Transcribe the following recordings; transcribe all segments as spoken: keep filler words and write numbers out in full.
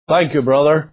Thank you, brother.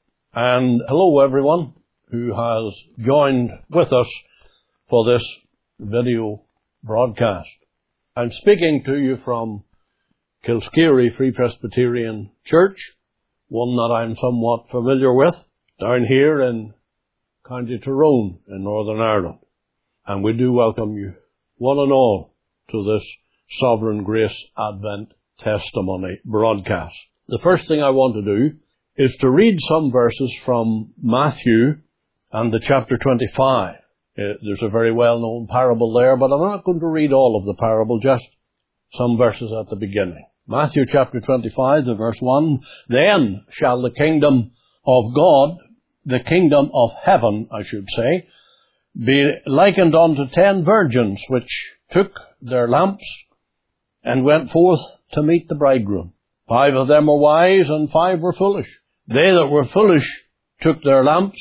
And hello, everyone who has joined with us for this video broadcast. I'm speaking to you from Kilskeary Free Presbyterian Church, one that I'm somewhat familiar with, down here in County Tyrone in Northern Ireland. And we do welcome you, one and all, to this Sovereign Grace Advent Testimony broadcast. The first thing I want to do is to read some verses from Matthew and the chapter twenty-five. Uh, there's a very well-known parable there, but I'm not going to read all of the parable, just some verses at the beginning. Matthew chapter twenty-five, the verse one, "Then shall the kingdom of God, the kingdom of heaven, I should say, be likened unto ten virgins, which took their lamps and went forth to meet the bridegroom. Five of them were wise, and five were foolish. They that were foolish took their lamps,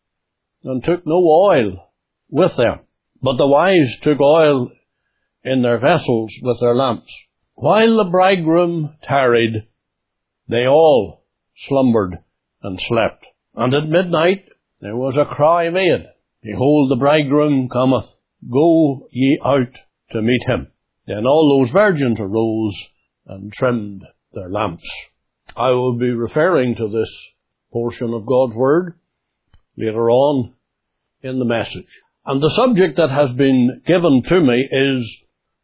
and took no oil with them. But the wise took oil in their vessels with their lamps. While the bridegroom tarried, they all slumbered and slept. And at midnight there was a cry made, Behold, the bridegroom cometh, go ye out to meet him. Then all those virgins arose and trimmed their lamps." I will be referring to this portion of God's Word later on in the message. And the subject that has been given to me is,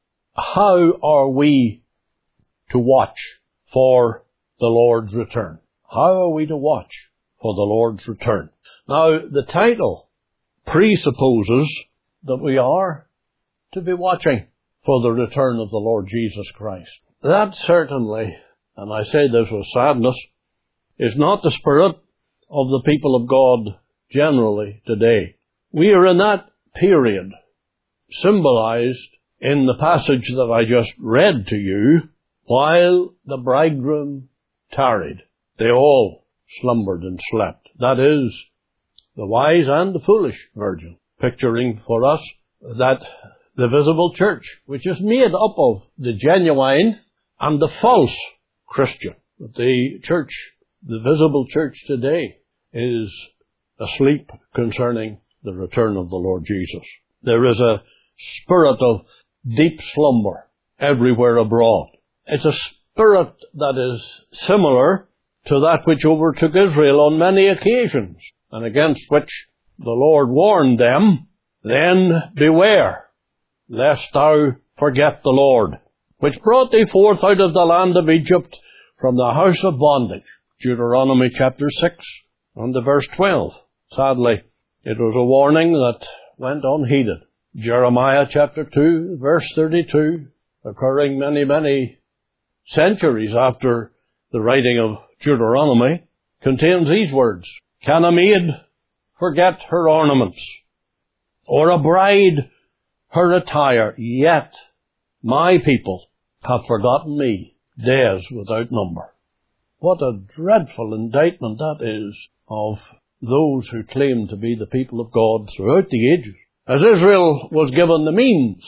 how are we to watch for the Lord's return? How are we to watch for the Lord's return? Now, the title presupposes that we are to be watching for the return of the Lord Jesus Christ. That certainly, and I say this with sadness, is not the spirit of the people of God generally today. We are in that period symbolized in the passage that I just read to you. While the bridegroom tarried, they all slumbered and slept. That is, the wise and the foolish virgin, picturing for us that the visible church, which is made up of the genuine and the false Christian. The church, the visible church today, is asleep concerning the return of the Lord Jesus. There is a spirit of deep slumber everywhere abroad. It's a spirit that is similar to that which overtook Israel on many occasions, and against which the Lord warned them, "Then beware, lest thou forget the Lord, which brought thee forth out of the land of Egypt from the house of bondage." Deuteronomy chapter six and the verse twelve. Sadly, it was a warning that went unheeded. Jeremiah chapter two, verse thirty-two, occurring many, many centuries after the writing of Deuteronomy, contains these words, "Can a maid forget her ornaments, or a bride her attire? Yet my people have forgotten me days without number." What a dreadful indictment that is of those who claim to be the people of God throughout the ages. As Israel was given the means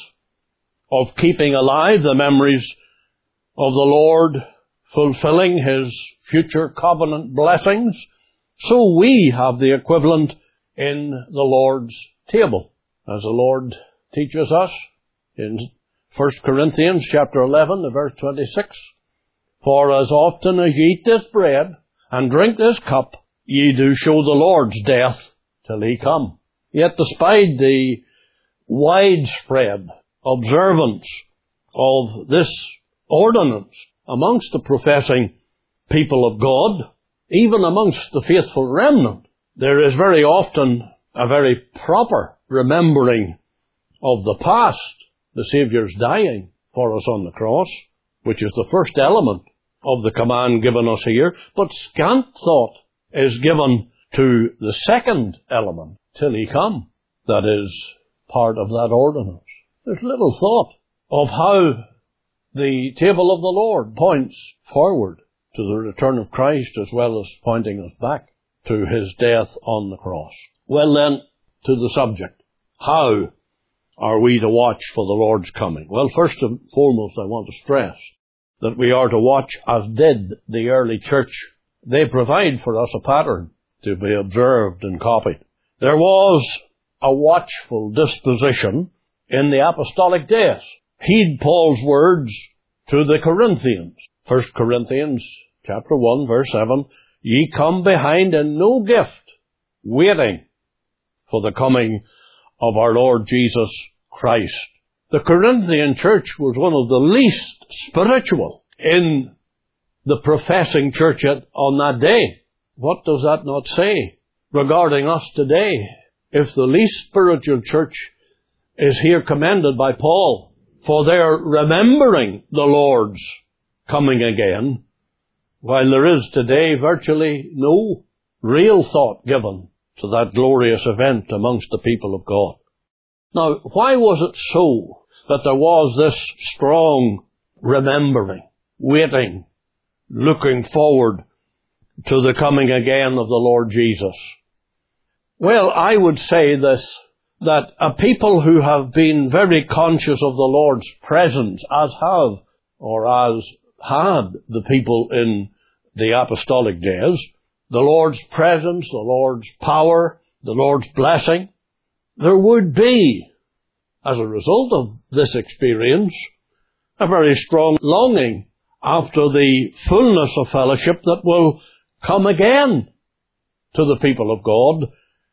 of keeping alive the memories of the Lord, fulfilling His future covenant blessings, so we have the equivalent in the Lord's table. As the Lord teaches us in First Corinthians chapter eleven, verse twenty-six, "For as often as ye eat this bread and drink this cup, ye do show the Lord's death till He come." Yet despite the widespread observance of this ordinance amongst the professing people of God, even amongst the faithful remnant, there is very often a very proper remembering of the past, the Saviour's dying for us on the cross, which is the first element of the command given us here, but scant thought is given to the second element, till He come, that is part of that ordinance. There's little thought of how the table of the Lord points forward to the return of Christ as well as pointing us back to His death on the cross. Well then, to the subject. How are we to watch for the Lord's coming? Well, first and foremost, I want to stress that we are to watch as did the early church they provide for us a pattern to be observed and copied. There was a watchful disposition in the apostolic days. Heed Paul's words to the Corinthians. First Corinthians chapter one, verse seven, ye come behind in no gift, waiting for the coming of our Lord Jesus Christ. The Corinthian church was one of the least spiritual in the professing church on that day. What does that not say regarding us today? If the least spiritual church is here commended by Paul for their remembering the Lord's coming again, while there is today virtually no real thought given to that glorious event amongst the people of God. Now, why was it so that there was this strong remembering, waiting, looking forward to the coming again of the Lord Jesus? Well, I would say this, that a people who have been very conscious of the Lord's presence, as have, or as had the people in the apostolic days, the Lord's presence, the Lord's power, the Lord's blessing, there would be, as a result of this experience, a very strong longing after the fullness of fellowship that will come again to the people of God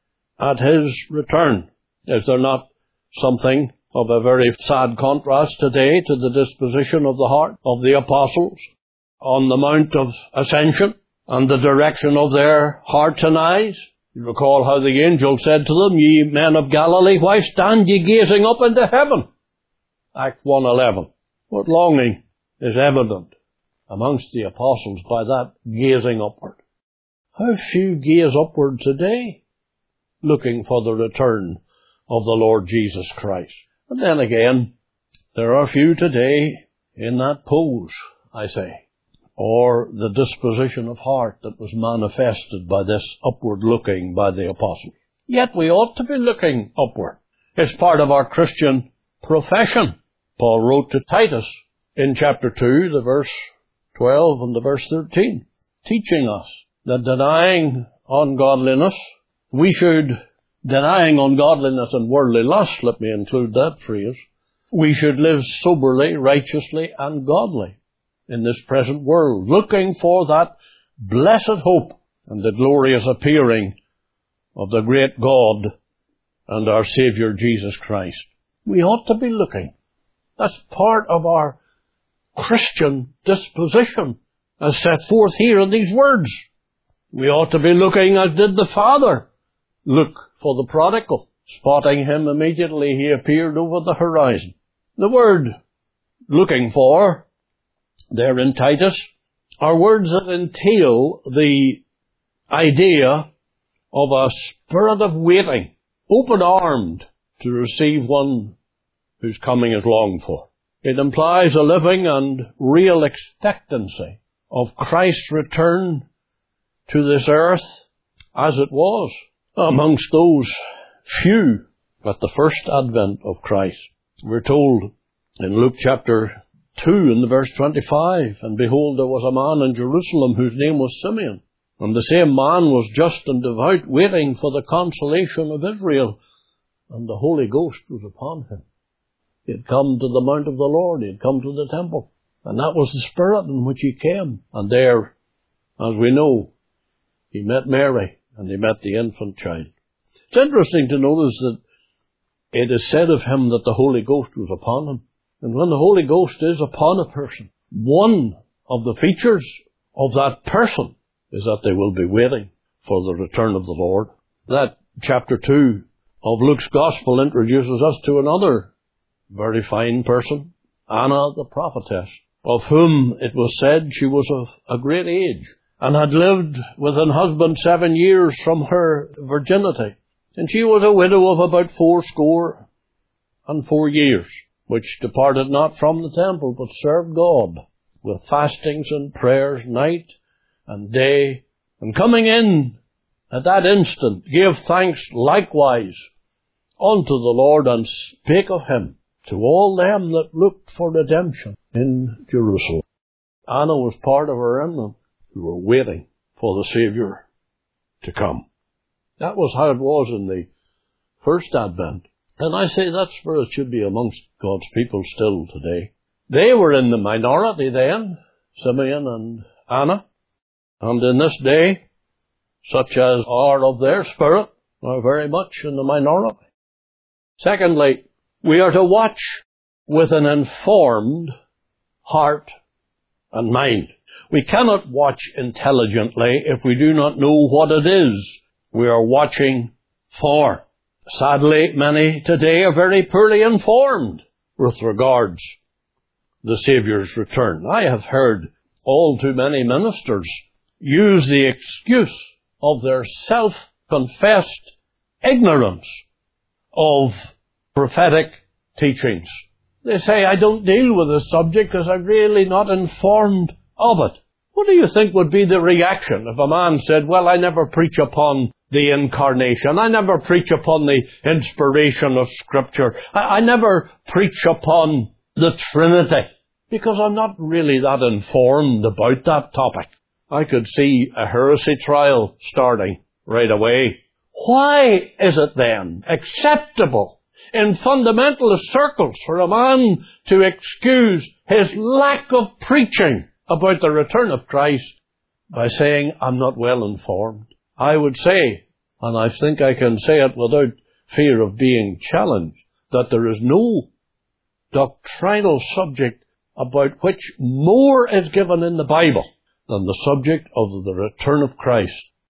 at His return. Is there not something of a very sad contrast today to the disposition of the heart of the apostles on the Mount of Ascension and the direction of their hearts and eyes? You recall how the angel said to them, ye men of Galilee, why stand ye gazing up into heaven? Acts one eleven. What longing is evident amongst the apostles by that gazing upward. How few gaze upward today, looking for the return of the Lord Jesus Christ. And then again, there are few today in that pose, I say, or the disposition of heart that was manifested by this upward looking by the apostles. Yet we ought to be looking upward. It's part of our Christian profession. Paul wrote to Titus in chapter two, the verse twelve and the verse thirteen, teaching us that denying ungodliness, we should, denying ungodliness and worldly lust, let me include that phrase, we should live soberly, righteously, and godly in this present world, looking for that blessed hope and the glorious appearing of the great God and our Savior Jesus Christ. We ought to be looking. That's part of our Christian disposition as set forth here in these words. We ought to be looking as did the Father look for the prodigal. Spotting him immediately, he appeared over the horizon. The word looking for there in Titus are words that entail the idea of a spirit of waiting, open-armed to receive one whose coming is longed for. It implies a living and real expectancy of Christ's return to this earth as it was amongst those few at the first advent of Christ. We're told in Luke chapter two in the verse twenty-five, and behold, there was a man in Jerusalem whose name was Simeon, and the same man was just and devout, waiting for the consolation of Israel, and the Holy Ghost was upon him. He had come to the mount of the Lord, he had come to the temple, and that was the spirit in which he came. And there, as we know, he met Mary, and he met the infant child. It's interesting to notice that it is said of him that the Holy Ghost was upon him. And when the Holy Ghost is upon a person, one of the features of that person is that they will be waiting for the return of the Lord. That chapter two of Luke's Gospel introduces us to another very fine person, Anna the prophetess, of whom it was said she was of a great age, and had lived with an husband seven years from her virginity. And she was a widow of about fourscore and four years, which departed not from the temple, but served God with fastings and prayers night and day, and coming in at that instant gave thanks likewise unto the Lord, and spake of him to all them that looked for redemption in Jerusalem. Anna was part of a remnant who were waiting for the Saviour to come. That was how it was in the first advent. And I say that's where it should be amongst God's people still today. They were in the minority then, Simeon and Anna. And in this day, such as are of their spirit, are very much in the minority. Secondly, we are to watch with an informed heart and mind. We cannot watch intelligently if we do not know what it is we are watching for. Sadly, many today are very poorly informed with regards to the Saviour's return. I have heard all too many ministers use the excuse of their self-confessed ignorance of prophetic teachings. They say, I don't deal with this subject because I'm really not informed of it. What do you think would be the reaction if a man said, well, I never preach upon the incarnation. I never preach upon the inspiration of Scripture. I, I never preach upon the Trinity because I'm not really that informed about that topic. I could see a heresy trial starting right away. Why is it then acceptable in fundamentalist circles for a man to excuse his lack of preaching about the return of Christ by saying, I'm not well informed? I would say, and I think I can say it without fear of being challenged, that there is no doctrinal subject about which more is given in the Bible than the subject of the return of Christ.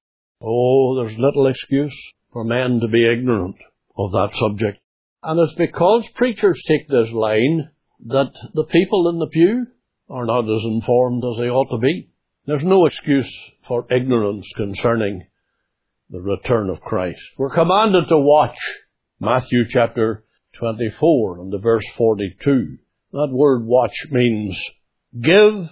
Oh, there's little excuse for men to be ignorant of that subject. And it's because preachers take this line that the people in the pew are not as informed as they ought to be. There's no excuse for ignorance concerning the return of Christ. We're commanded to watch. Matthew chapter twenty-four and the verse forty-two. That word watch means give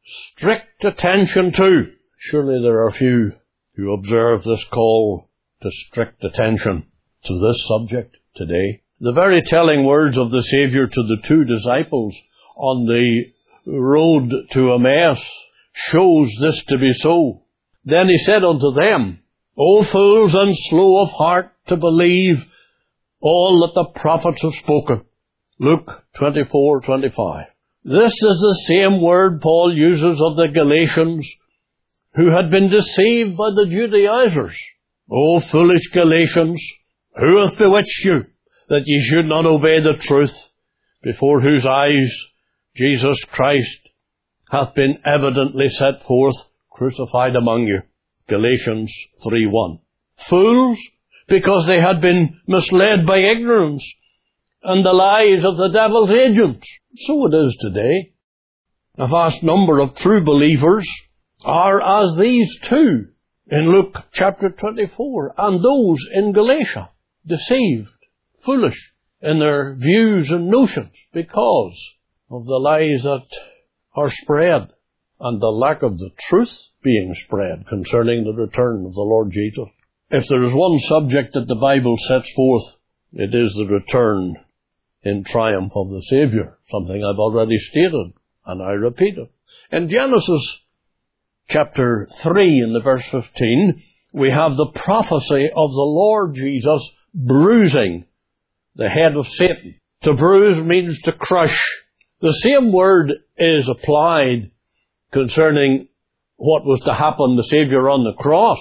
strict attention to. Surely there are few who observe this call to strict attention to this subject today. The very telling words of the Saviour to the two disciples on the road to Emmaus shows this to be so. Then he said unto them, O fools and slow of heart to believe all that the prophets have spoken. Luke twenty-four twenty-five. This is the same word Paul uses of the Galatians who had been deceived by the Judaizers. O foolish Galatians, who hath bewitched you, that ye should not obey the truth, before whose eyes Jesus Christ hath been evidently set forth, crucified among you. Galatians three one. Fools, because they had been misled by ignorance and the lies of the devil's agents. So it is today. A vast number of true believers are as these two in Luke chapter twenty-four and those in Galatia, deceived, foolish in their views and notions because of the lies that are spread and the lack of the truth being spread concerning the return of the Lord Jesus. If there is one subject that the Bible sets forth, it is the return in triumph of the Saviour, something I've already stated, and I repeat it. In Genesis chapter three, in the verse fifteen, we have the prophecy of the Lord Jesus bruising the head of Satan. To bruise means to crush. The same word is applied concerning what was to happen to the Saviour on the cross.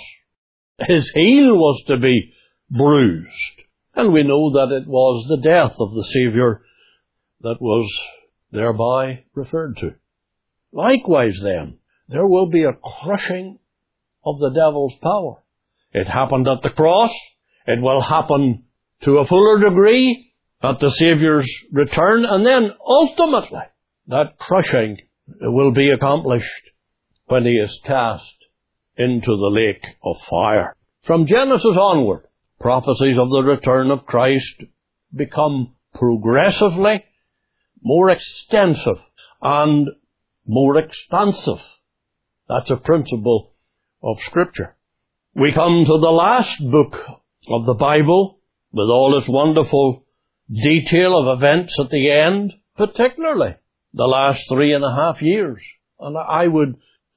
His heel was to be bruised. And we know that it was the death of the Saviour that was thereby referred to. Likewise then, there will be a crushing of the devil's power. It happened at the cross. It will happen to a fuller degree at the Saviour's return. And then ultimately, that crushing will be accomplished when he is cast into the lake of fire. From Genesis onward, prophecies of the return of Christ become progressively more extensive and more expansive. That's a principle of Scripture. We come to the last book of the Bible with all its wonderful detail of events at the end, particularly the last three and a half years. And I would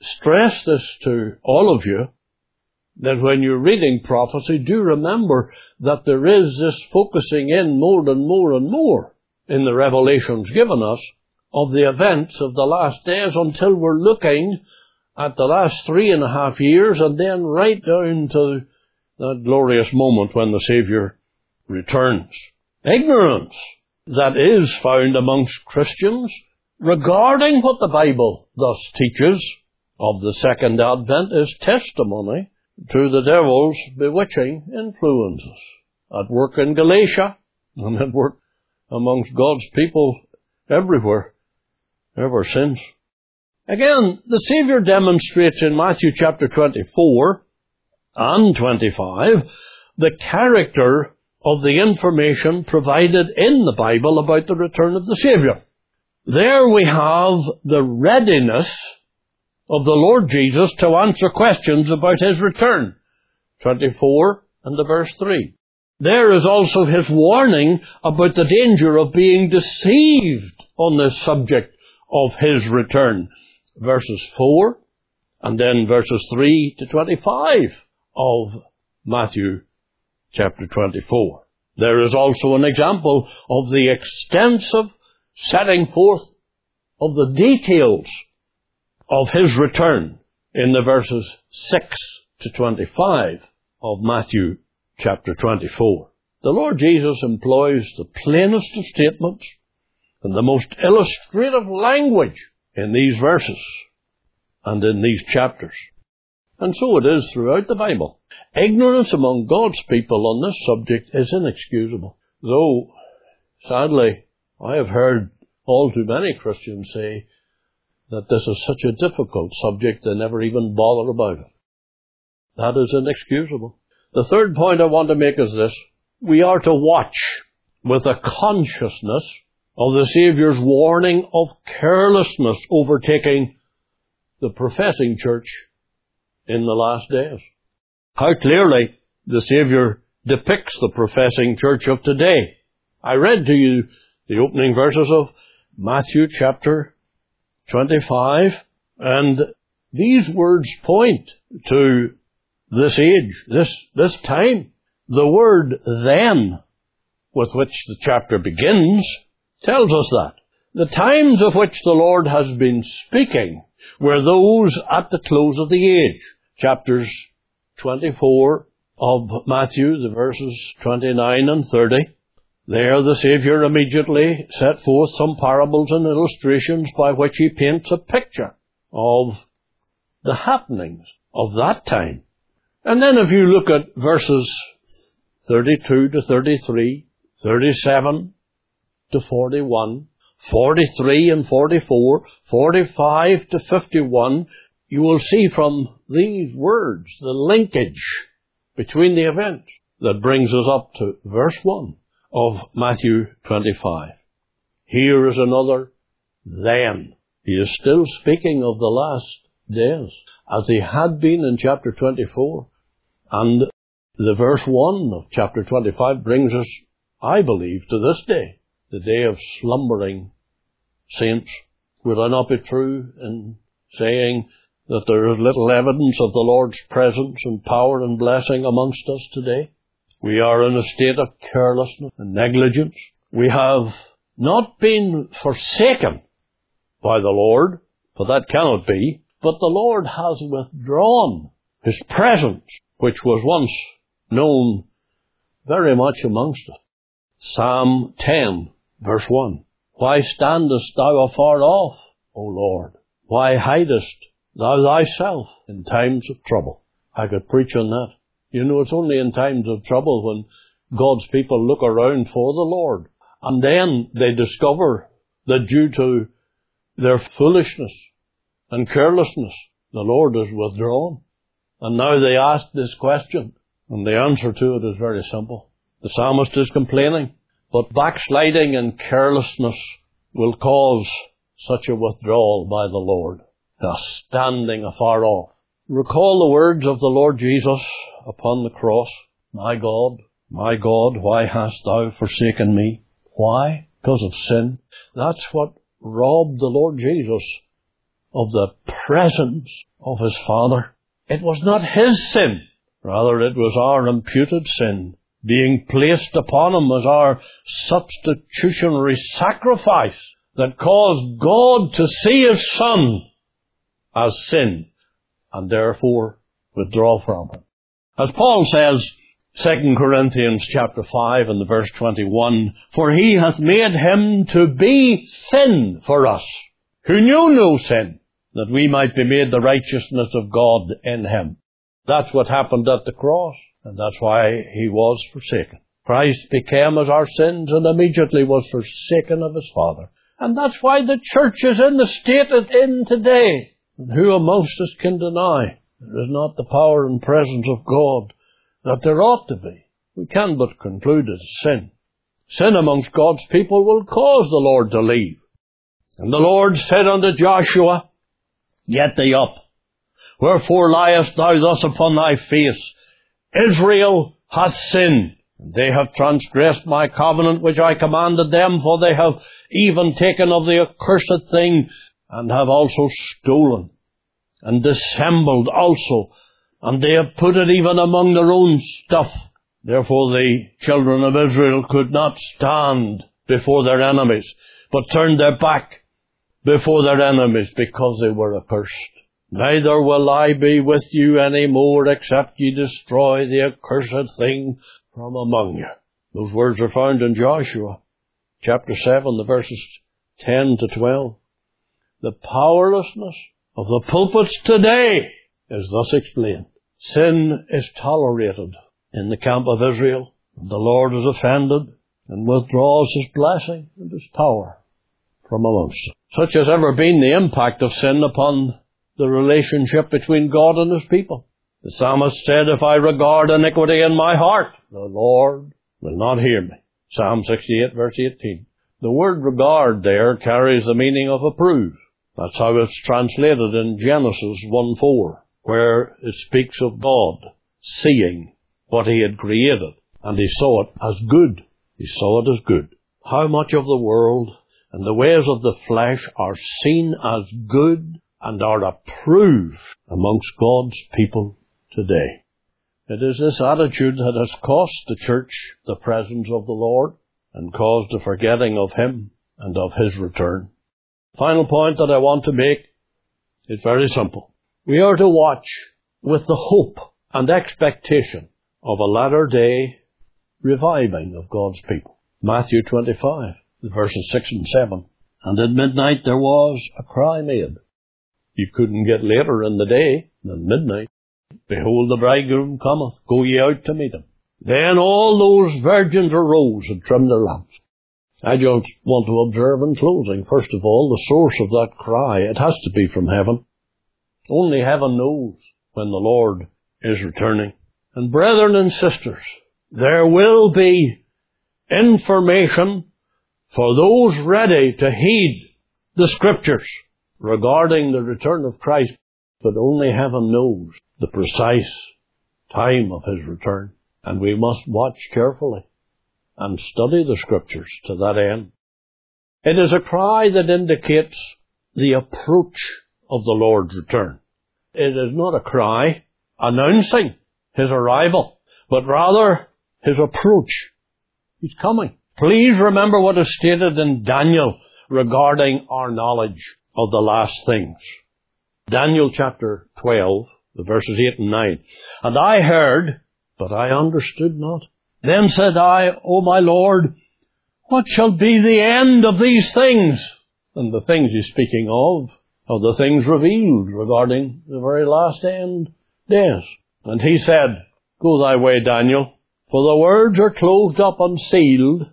stress this to all of you, that when you're reading prophecy, do remember that there is this focusing in more and more and more in the revelations given us of the events of the last days, until we're looking at the last three and a half years and then right down to that glorious moment when the Saviour returns. Ignorance that is found amongst Christians regarding what the Bible thus teaches of the second advent is testimony to the devil's bewitching influences at work in Galatia and at work amongst God's people everywhere ever since. Again, the Saviour demonstrates in Matthew chapter twenty-four and twenty-five the character of the information provided in the Bible about the return of the Saviour. There we have the readiness of the Lord Jesus to answer questions about His return. twenty-four and the verse three. There is also His warning about the danger of being deceived on this subject of His return. Verses four and then verses three to twenty-five of Matthew chapter twenty-four. There is also an example of the extensive setting forth of the details of His return in the verses six to twenty-five of Matthew chapter twenty-four. The Lord Jesus employs the plainest of statements and the most illustrative language in these verses and in these chapters. And so it is throughout the Bible. Ignorance among God's people on this subject is inexcusable. Though, sadly, I have heard all too many Christians say that this is such a difficult subject they never even bother about it. That is inexcusable. The third point I want to make is this. We are to watch with a consciousness of the Saviour's warning of carelessness overtaking the professing church in the last days. How clearly the Saviour depicts the professing church of today. I read to you the opening verses of Matthew chapter twenty-five, and these words point to this age, this, this time. The word then, with which the chapter begins, tells us that. The times of which the Lord has been speaking were those at the close of the age. Chapters twenty-four of Matthew, the verses twenty-nine and thirty. There the Saviour immediately set forth some parables and illustrations by which He paints a picture of the happenings of that time. And then if you look at verses thirty-two to thirty-three, thirty-seven to forty-one, forty-three and forty-four, forty-five to fifty-one, you will see from these words the linkage between the events that brings us up to verse one of Matthew twenty-five. Here is another then. He is still speaking of the last days, as he had been in chapter twenty-four. And the verse one of chapter twenty-five brings us, I believe, to this day, the day of slumbering saints. Would I not be true in saying that there is little evidence of the Lord's presence and power and blessing amongst us today? We are in a state of carelessness and negligence. We have not been forsaken by the Lord, for that cannot be, but the Lord has withdrawn His presence, which was once known very much amongst us. Psalm ten, verse one. Why standest thou afar off, O Lord? Why hidest thou thyself in times of trouble? I could preach on that. You know, it's only in times of trouble when God's people look around for the Lord. And then they discover that due to their foolishness and carelessness, the Lord is withdrawn. And now they ask this question, and the answer to it is very simple. The psalmist is complaining, but backsliding and carelessness will cause such a withdrawal by the Lord, a standing afar off. Recall the words of the Lord Jesus upon the cross. My God, my God, why hast thou forsaken me? Why? Because of sin. That's what robbed the Lord Jesus of the presence of his Father. It was not his sin. Rather, it was our imputed sin being placed upon him as our substitutionary sacrifice that caused God to see his Son as sin and therefore withdraw from him. As Paul says, Second Corinthians chapter five and the verse twenty-one, "For he hath made him to be sin for us, who knew no sin, that we might be made the righteousness of God in him." That's what happened at the cross, and that's why he was forsaken. Christ became as our sins and immediately was forsaken of his Father. And that's why the church is in the state it's in today. And who amongst us can deny there is not the power and presence of God that there ought to be? We can but conclude it is sin. Sin amongst God's people will cause the Lord to leave. And the Lord said unto Joshua, "Get thee up. Wherefore liest thou thus upon thy face? Israel hath sinned. They have transgressed my covenant which I commanded them, for they have even taken of the accursed thing, and have also stolen, and dissembled also, and they have put it even among their own stuff. Therefore the children of Israel could not stand before their enemies, but turned their back before their enemies, because they were accursed. Neither will I be with you any more, except ye destroy the accursed thing from among you." Those words are found in Joshua chapter seven, the verses ten to twelve. The powerlessness of the pulpits today is thus explained. Sin is tolerated in the camp of Israel. The Lord is offended and withdraws his blessing and his power from amongst them. Such has ever been the impact of sin upon the relationship between God and his people. The psalmist said, "If I regard iniquity in my heart, the Lord will not hear me." Psalm sixty-eight, verse eighteen. The word regard there carries the meaning of approve. That's how it's translated in Genesis one four, where it speaks of God seeing what he had created, and he saw it as good. He saw it as good. How much of the world and the ways of the flesh are seen as good and are approved amongst God's people today. It is this attitude that has cost the church the presence of the Lord and caused a forgetting of him and of his return. Final point that I want to make is very simple. We are to watch with the hope and expectation of a latter-day reviving of God's people. Matthew twenty-five, the verses six and seven. "And at midnight there was a cry made." You couldn't get later in the day than midnight. "Behold, the bridegroom cometh, go ye out to meet him." Then all those virgins arose and trimmed their lamps. I just want to observe in closing, first of all, the source of that cry. It has to be from heaven. Only heaven knows when the Lord is returning. And brethren and sisters, there will be information for those ready to heed the Scriptures regarding the return of Christ, but only heaven knows the precise time of his return. And we must watch carefully and study the Scriptures to that end. It is a cry that indicates the approach of the Lord's return. It is not a cry announcing his arrival, but rather his approach. He's coming. Please remember what is stated in Daniel regarding our knowledge of the last things. Daniel chapter twelve, the verses eight and nine. "And I heard, but I understood not. Then said I, O my Lord, what shall be the end of these things?" And the things he's speaking of, are the things revealed regarding the very last end days. And he said, "Go thy way, Daniel, for the words are closed up and sealed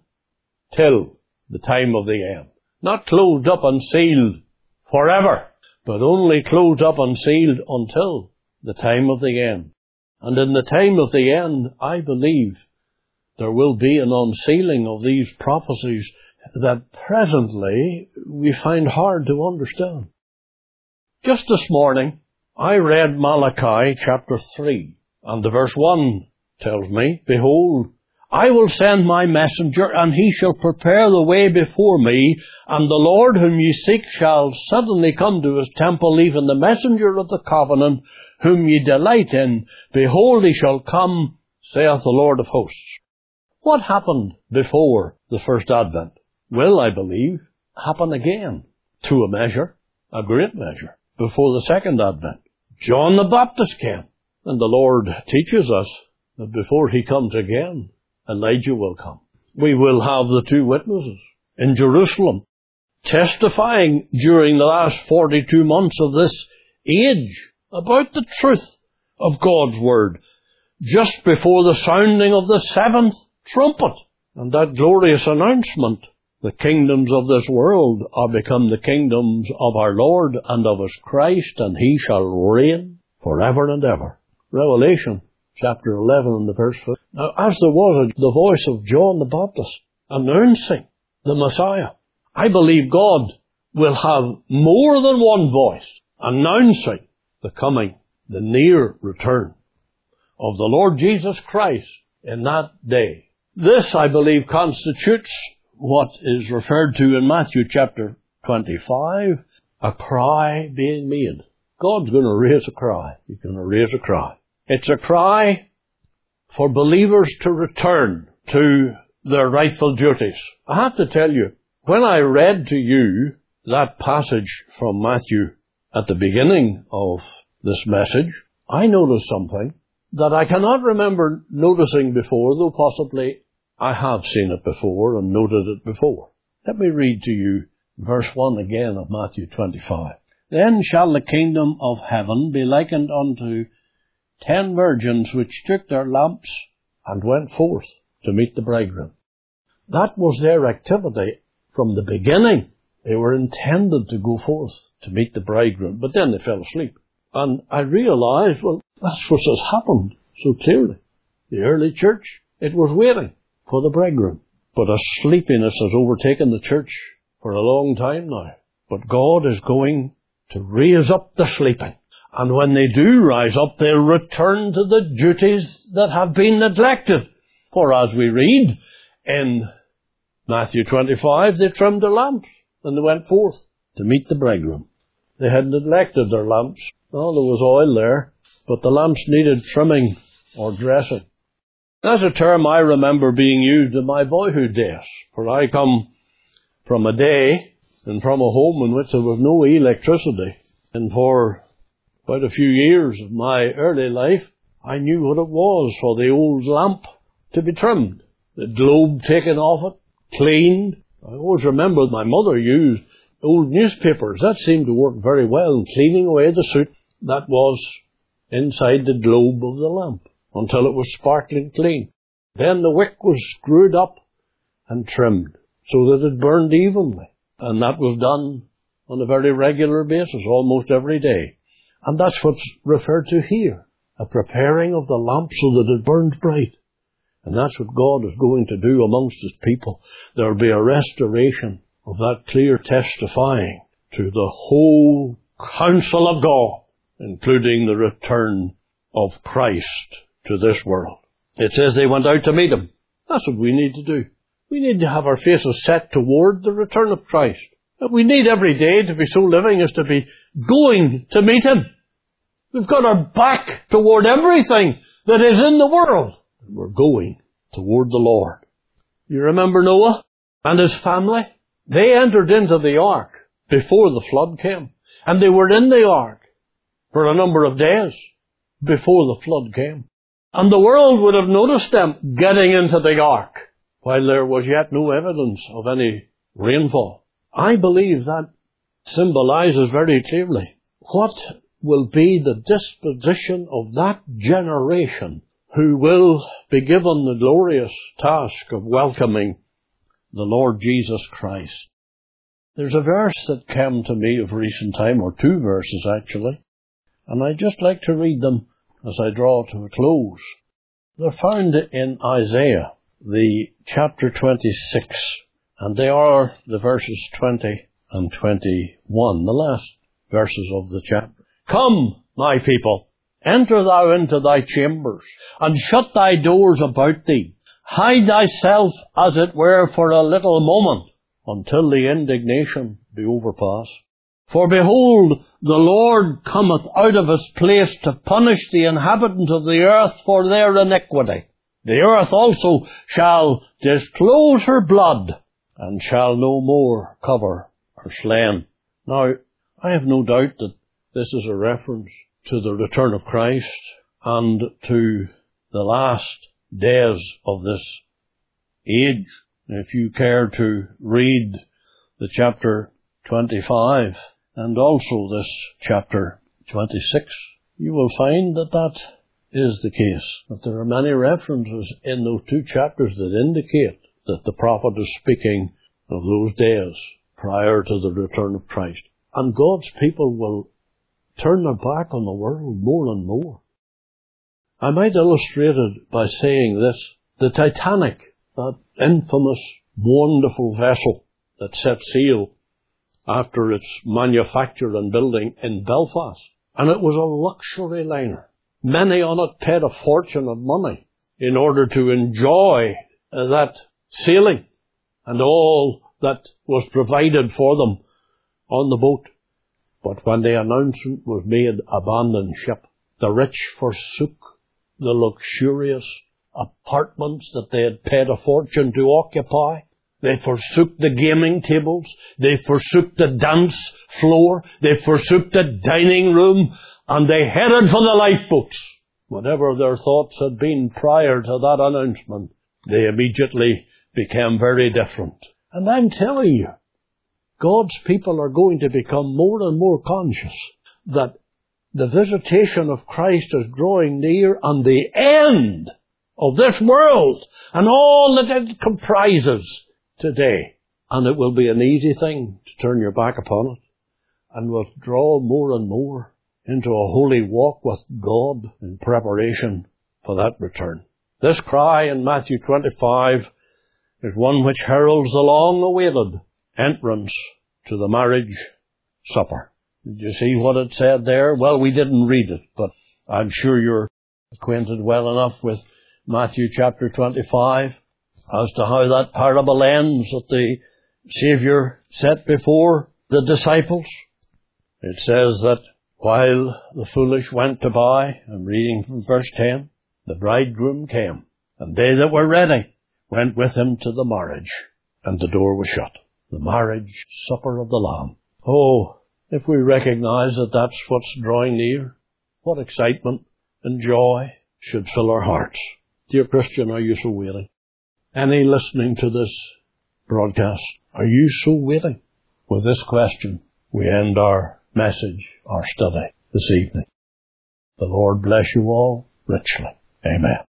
till the time of the end." Not closed up and sealed forever, but only closed up and sealed until the time of the end. And in the time of the end, I believe there will be an unsealing of these prophecies that presently we find hard to understand. Just this morning, I read Malachi chapter three, and the verse one tells me, "Behold, I will send my messenger, and he shall prepare the way before me, and the Lord whom ye seek shall suddenly come to his temple, even the messenger of the covenant, whom ye delight in. Behold, he shall come, saith the Lord of hosts. What happened before the first advent will, I believe, happen again, to a measure, a great measure, before the second advent. John the Baptist came, and the Lord teaches us that before he comes again, Elijah will come. We will have the two witnesses in Jerusalem testifying during the last forty-two months of this age about the truth of God's Word, just before the sounding of the seventh trumpet, and that glorious announcement, the kingdoms of this world are become the kingdoms of our Lord and of his Christ, and he shall reign forever and ever. Revelation chapter eleven and the verse fifteen. Now, as there was the voice of John the Baptist announcing the Messiah, I believe God will have more than one voice announcing the coming, the near return of the Lord Jesus Christ in that day. This, I believe, constitutes what is referred to in Matthew chapter twenty-five, a cry being made. God's going to raise a cry. He's going to raise a cry. It's a cry for believers to return to their rightful duties. I have to tell you, when I read to you that passage from Matthew at the beginning of this message, I noticed something that I cannot remember noticing before, though possibly I have seen it before and noted it before. Let me read to you verse one again of Matthew twenty-five. Then shall the kingdom of heaven be likened unto ten virgins which took their lamps and went forth to meet the bridegroom. That was their activity from the beginning. They were intended to go forth to meet the bridegroom, but then they fell asleep. And I realized, well, that's what has happened so clearly. The early church, it was waiting for the bridegroom. But a sleepiness has overtaken the church for a long time now. But God is going to raise up the sleeping. And when they do rise up, they'll return to the duties that have been neglected. For as we read in Matthew twenty-five, they trimmed their lamps and they went forth to meet the bridegroom. They had neglected their lamps. Oh, there was oil there, but the lamps needed trimming or dressing. That's a term I remember being used in my boyhood days, for I come from a day and from a home in which there was no electricity. And for quite a few years of my early life, I knew what it was for the old lamp to be trimmed, the globe taken off it, cleaned. I always remember my mother used old newspapers. That seemed to work very well in cleaning away the soot that was inside the globe of the lamp until it was sparkling clean. Then the wick was screwed up and trimmed so that it burned evenly. And that was done on a very regular basis, almost every day. And that's what's referred to here, a preparing of the lamp so that it burns bright. And that's what God is going to do amongst his people. There will be a restoration of that clear testifying to the whole counsel of God, including the return of Christ to this world. It says they went out to meet him. That's what we need to do. We need to have our faces set toward the return of Christ. We need every day to be so living as to be going to meet him. We've got our back toward everything that is in the world. We're going toward the Lord. You remember Noah and his family? They entered into the ark before the flood came. And they were in the ark for a number of days before the flood came. And the world would have noticed them getting into the ark while there was yet no evidence of any rainfall. I believe that symbolizes very clearly what will be the disposition of that generation who will be given the glorious task of welcoming the Lord Jesus Christ. There's a verse that came to me of recent time, or two verses actually, and I'd just like to read them as I draw to a close. They're found in Isaiah, the chapter twenty-six, and they are the verses twenty and twenty-one, the last verses of the chapter. Come, my people, enter thou into thy chambers, and shut thy doors about thee. hide thyself, as it were, for a little moment, until the indignation be overpast. For behold, the Lord cometh out of his place to punish the inhabitants of the earth for their iniquity. The earth also shall disclose her blood, and shall no more cover her slain. Now, I have no doubt that this is a reference to the return of Christ and to the last days of this age. If you care to read the chapter twenty-five and also this chapter twenty-six, you will find that that is the case. That there are many references in those two chapters that indicate that the prophet is speaking of those days prior to the return of Christ. And God's people will turn their back on the world more and more. I might illustrate it by saying this. The Titanic, that infamous, wonderful vessel that set sail after its manufacture and building in Belfast, and it was a luxury liner. Many on it paid a fortune of money in order to enjoy that sailing and all that was provided for them on the boat. But when the announcement was made, abandon ship, the rich forsook the luxurious apartments that they had paid a fortune to occupy. They forsook the gaming tables. They forsook the dance floor. They forsook the dining room. And they headed for the lifeboats. Whatever their thoughts had been prior to that announcement, they immediately became very different. And I'm telling you, God's people are going to become more and more conscious that the visitation of Christ is drawing near, and the end of this world and all that it comprises today. And it will be an easy thing to turn your back upon it and withdraw more and more into a holy walk with God in preparation for that return. This cry in Matthew twenty-five is one which heralds the long-awaited entrance to the marriage supper. Did you see what it said there? Well, we didn't read it, but I'm sure you're acquainted well enough with Matthew chapter twenty-five as to how that parable ends that the Saviour set before the disciples. It says that while the foolish went to buy, I'm reading from verse ten, the bridegroom came, and they that were ready went with him to the marriage, and the door was shut. The marriage supper of the Lamb. Oh, if we recognize that that's what's drawing near, what excitement and joy should fill our hearts. Dear Christian, are you so waiting? Any listening to this broadcast, are you so waiting? With this question, we end our message, our study this evening. The Lord bless you all richly. Amen.